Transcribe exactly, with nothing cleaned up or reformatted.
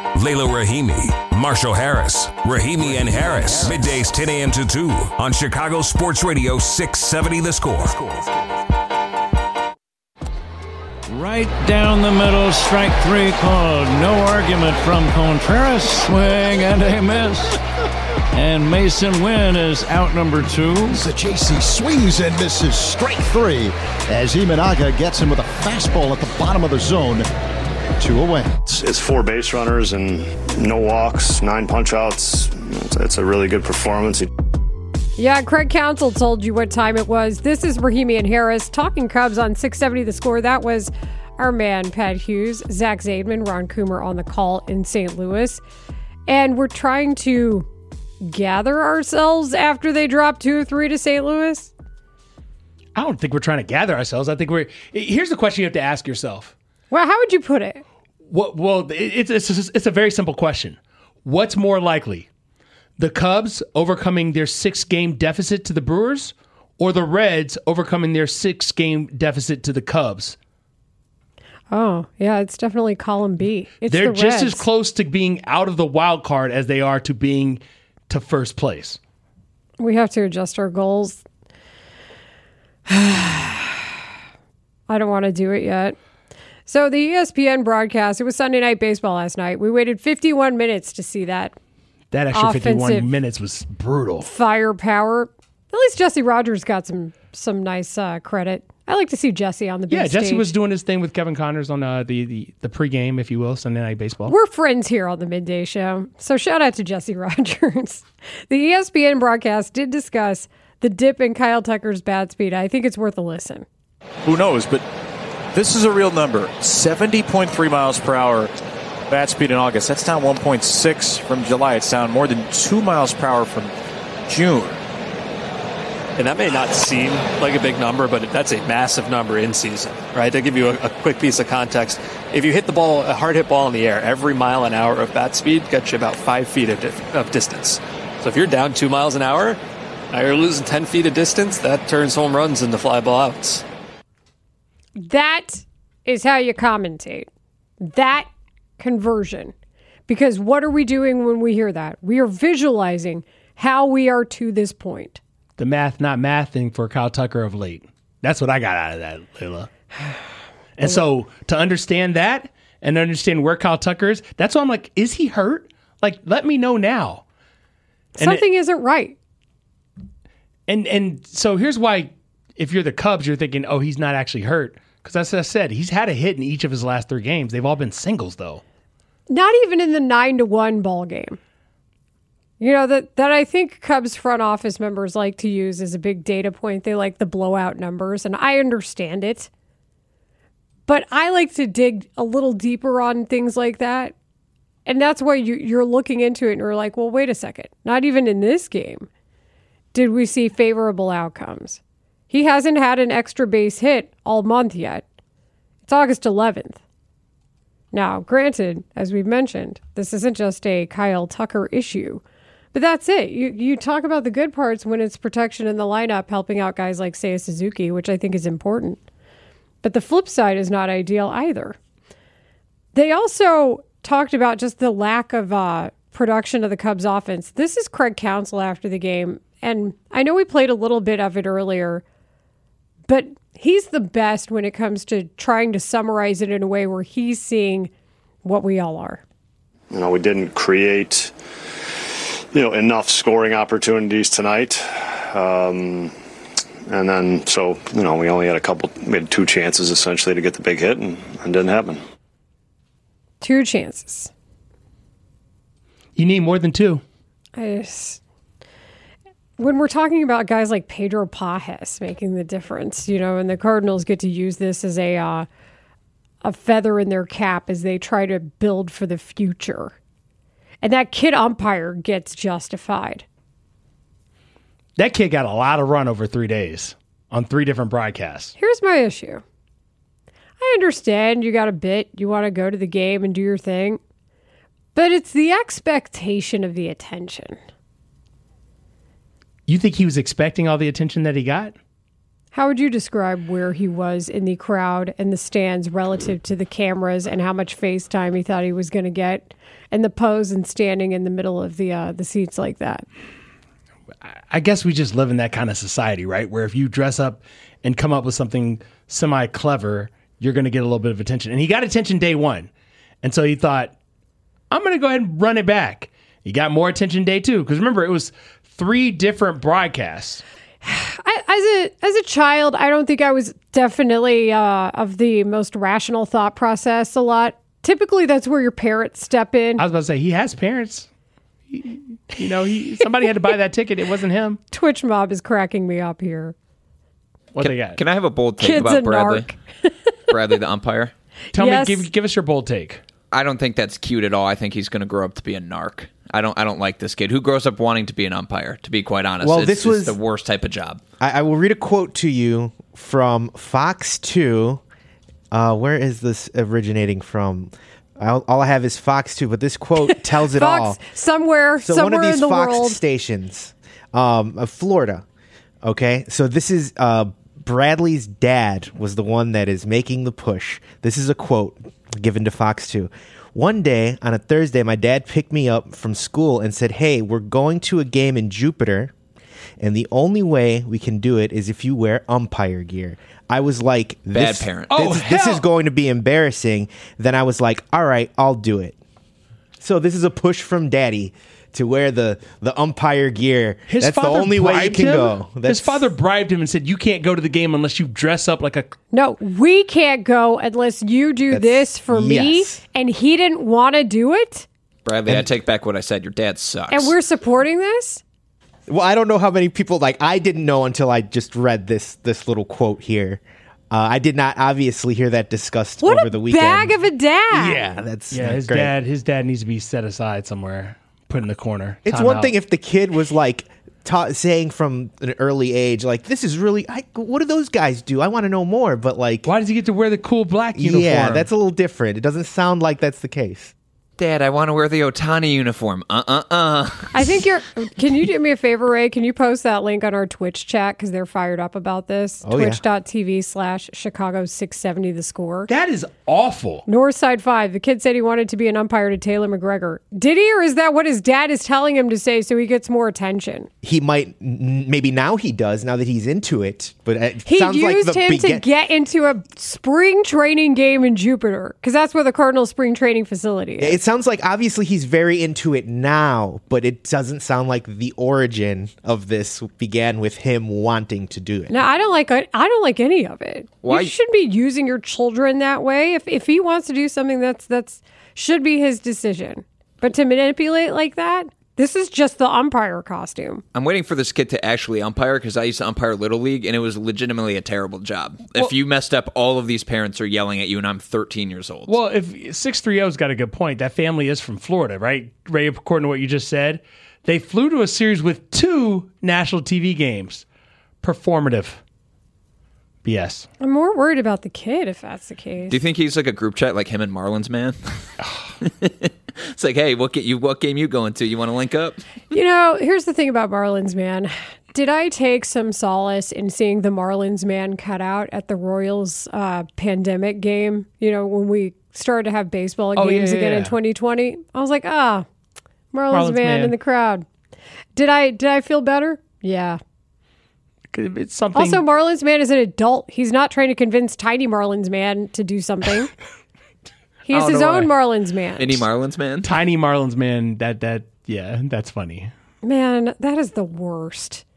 Layla Rahimi, Marshall Harris, Rahimi and Harris. Middays ten a.m. to two on Chicago Sports Radio six seventy The Score. Right down the middle, strike three called. No argument from Contreras. Swing and a miss. And Mason Wynn is out number two. The J C swings and misses, strike three, as Imanaga gets him with a fastball at the bottom of the zone. Two away. It's, it's four base runners and no walks, nine punch outs. It's, it's a really good performance. Yeah, Craig Counsell told you what time it was. This is Rahimi and Harris talking Cubs on six seventy The Score. That was our man, Pat Hughes, Zach Zaidman, Ron Coomer on the call in Saint Louis. And we're trying to gather ourselves after they dropped two or three to Saint Louis. I don't think we're trying to gather ourselves. I think we're... Here's the question you have to ask yourself. Well, how would you put it? Well, well it's, it's, it's a very simple question. What's more likely? The Cubs overcoming their six-game deficit to the Brewers, or the Reds overcoming their six-game deficit to the Cubs? Oh, yeah, it's definitely column B. It's They're the just Reds. as close to being out of the wild card as they are to being to first place. We have to adjust our goals. I don't want to do it yet. So the E S P N broadcast, it was Sunday Night Baseball last night. We waited fifty-one minutes to see that. That extra Offensive fifty-one minutes was brutal. Firepower. At least Jesse Rogers got some some nice uh, credit. I like to see Jesse on the big Yeah, stage. Jesse was doing his thing with Kevin Connors on uh, the, the, the pregame, if you will, Sunday Night Baseball. We're friends here on the Midday Show, so shout out to Jesse Rogers. The E S P N broadcast did discuss the dip in Kyle Tucker's bat speed. I think it's worth a listen. Who knows, but this is a real number. seventy point three miles per hour bat speed in August. That's down one point six from July. It's down more than two miles per hour from June. And that may not seem like a big number, but that's a massive number in season, right? To give you a, a quick piece of context, if you hit the ball, a hard hit ball in the air, every mile an hour of bat speed gets you about five feet of, dif- of distance. So if you're down two miles an hour, now you're losing ten feet of distance, that turns home runs into fly ball outs. That is how you commentate. That conversion. Because what are we doing when we hear that? We are visualizing how we are to this point. The math, not mathing for Kyle Tucker of late. That's what I got out of that, Layla. And so to understand that and understand where Kyle Tucker is, that's why I'm like, is he hurt? Like, let me know now. And Something it, isn't right. And and so here's why, if you're the Cubs, you're thinking, oh, he's not actually hurt. Because as I said, he's had a hit in each of his last three games. They've all been singles, though. Not even in the nine to one ball game. You know, that, that I think Cubs front office members like to use as a big data point. They like the blowout numbers, and I understand it. But I like to dig a little deeper on things like that. And that's why you, you're looking into it and you're like, well, wait a second. Not even in this game did we see favorable outcomes. He hasn't had an extra base hit all month yet. It's August eleventh. Now, granted, as we've mentioned, this isn't just a Kyle Tucker issue. But that's it. You you talk about the good parts when it's protection in the lineup, helping out guys like Seiya Suzuki, which I think is important. But the flip side is not ideal either. They also talked about just the lack of uh, production of the Cubs offense. This is Craig Counsell after the game. And I know we played a little bit of it earlier, but he's the best when it comes to trying to summarize it in a way where he's seeing what we all are. You know, we didn't create... you know, enough scoring opportunities tonight. Um, and then, so, you know, we only had a couple, we had two chances essentially to get the big hit, and it didn't happen. Two chances. You need more than two. I just, when we're talking about guys like Pedro Pajes making the difference, you know, and the Cardinals get to use this as a, uh, a feather in their cap as they try to build for the future. And that kid umpire gets justified. That kid got a lot of run over three days on three different broadcasts. Here's my issue. I understand you got a bit. You want to go to the game and do your thing. But it's the expectation of the attention. You think he was expecting all the attention that he got? How would you describe where he was in the crowd and the stands relative to the cameras and how much FaceTime he thought he was going to get and the pose and standing in the middle of the uh, the seats like that? I guess we just live in that kind of society, right? Where if you dress up and come up with something semi-clever, you're going to get a little bit of attention. And he got attention day one. And so he thought, I'm going to go ahead and run it back. He got more attention day two. Because remember, it was three different broadcasts. I, as a as a child, I don't think I was definitely uh, of the most rational thought process a lot. Typically, that's where your parents step in. I was about to say, he has parents. He, you know, he somebody had to buy that ticket. It wasn't him. Twitch Mob is cracking me up here. What can, they got? Can I have a bold take Kid's about a Bradley? narc. Bradley, the umpire? Tell Yes. me, give, give us your bold take. I don't think that's cute at all. I think he's going to grow up to be a narc. I don't. I don't like this kid who grows up wanting to be an umpire. To be quite honest, Well, it's, this was- it's the worst type of job. I, I will read a quote to you from Fox two. Uh, where is this originating from? I'll, all I have is Fox two, but this quote tells it Fox, all. somewhere, So somewhere one of these in the Fox world. stations, um, of Florida. Okay, so this is uh, Bradley's dad was the one that is making the push. This is a quote given to Fox two. One day on a Thursday, my dad picked me up from school and said, "Hey, we're going to a game in Jupiter, and the only way we can do it is if you wear umpire gear." I was like, Bad this, parent. This, Oh, this hell. is going to be embarrassing. Then I was like, all right, I'll do it. So this is a push from daddy to wear the, the umpire gear. His That's the father only way you bribed can him? go. That's, His father bribed him and said, you can't go to the game unless you dress up like a... No, we can't go unless you do That's- this for me. yes. And he didn't want to do it. Bradley, I take back what I said. Your dad sucks. And we're supporting this. Well, I don't know how many people, like, I didn't know until I just read this this little quote here. Uh, I did not obviously hear that discussed What over a the weekend. bag of a dad. Yeah, that's Yeah, not his great. dad His dad needs to be set aside somewhere, put in the corner. It's Time one out. thing if the kid was like ta- saying from an early age, like, this is really, I, what do those guys do? I want to know more. But like, Why does he get to wear the cool black uniform? yeah, that's a little different. It doesn't sound like that's the case. Dad, I want to wear the Otani uniform. Uh-uh-uh. I think you're. Can you do me a favor, Ray? Can you post that link on our Twitch chat because they're fired up about this? Oh, yeah. Twitch.tv slash Chicago six seventy the score. That is awful. Northside five. The kid said he wanted to be an umpire to Taylor McGregor. Did he, or is that what his dad is telling him to say so he gets more attention? He might, n- maybe now he does, now that he's into it. But it He sounds used like the him begin- to get into a spring training game in Jupiter because that's where the Cardinals spring training facility is. It sounds like obviously he's very into it now, but it doesn't sound like the origin of this began with him wanting to do it. No, I don't like. I don't like any of it. Why- You shouldn't be using your children that way. If if he wants to do something, that's that's should be his decision. But to manipulate like that, this is just the umpire costume. I'm waiting for this kid to actually umpire because I used to umpire Little League, and it was legitimately a terrible job. If you messed up, all of these parents are yelling at you, and I'm thirteen years old. Well, if six three oh's got a good point, that family is from Florida, right? Ray, according to what you just said, they flew to a series with two national T V games. Performative. B S. I'm more worried about the kid if that's the case. Do you think he's like a group chat like him and Marlins, man? It's like, hey, what, get you, what game you going to? You want to link up? You know, here's the thing about Marlins, man. Did I take some solace in seeing the Marlins man cut out at the Royals uh, pandemic game? You know, when we started to have baseball Oh, games yeah, yeah, again in yeah. twenty twenty, I was like, ah, Marlins, Marlins man, man. in the crowd. Did I did I feel better? Yeah. It's something. Also, Marlins man is an adult. He's not trying to convince tiny Marlins man to do something. He's Oh, his no own way. Marlins man. Any Marlins, man? Tiny Marlins, man. That, that, yeah, that's funny. Man, that is the worst.